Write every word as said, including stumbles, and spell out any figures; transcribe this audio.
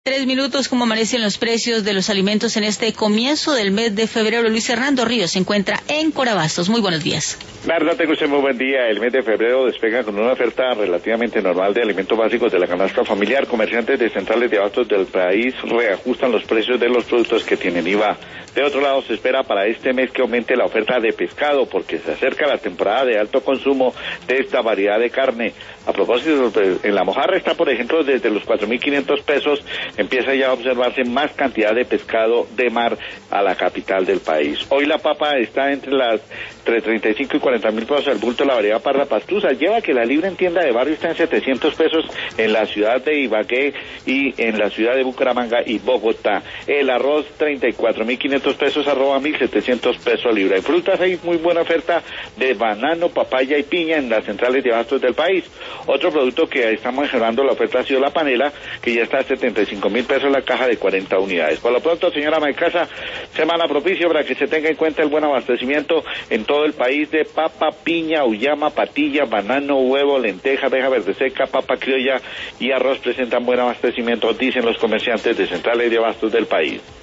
Tres minutos, como amanecen los precios de los alimentos en este comienzo del mes de febrero. Luis Hernando Ríos se encuentra en Corabastos. Muy buenos días. Narda, tengo usted muy buen día. El mes de febrero despega con una oferta relativamente normal de alimentos básicos de la canasta familiar. Comerciantes de centrales de abastos del país reajustan los precios de los productos que tienen I V A. De otro lado, se espera para este mes que aumente la oferta de pescado, porque se acerca la temporada de alto consumo de esta variedad de carne. A propósito, en la mojarra está, por ejemplo, desde los cuatro mil quinientos pesos, empieza ya a observarse más cantidad de pescado de mar a la capital del país. Hoy la papa está entre las entre treinta y cinco y cuarenta mil pesos el bulto, la variedad parda pastusa. Lleva que la libra en tienda de barrio está en setecientos pesos en la ciudad de Ibagué y en la ciudad de Bucaramanga y Bogotá. El arroz, treinta y cuatro mil quinientos pesos, arroba mil setecientos pesos libra. En frutas hay muy buena oferta de banano, papaya y piña en las centrales de abastos del país. Otro producto que estamos mejorando la oferta ha sido la panela, que ya está a setenta y cinco mil pesos la caja de cuarenta unidades. Por lo pronto, señora Maicasa, semana propicia para que se tenga en cuenta el buen abastecimiento en todo el país de papa, piña, uyama, patilla, banano, huevo, lenteja, abeja verde seca, papa criolla y arroz presentan buen abastecimiento, dicen los comerciantes de centrales de abastos del país.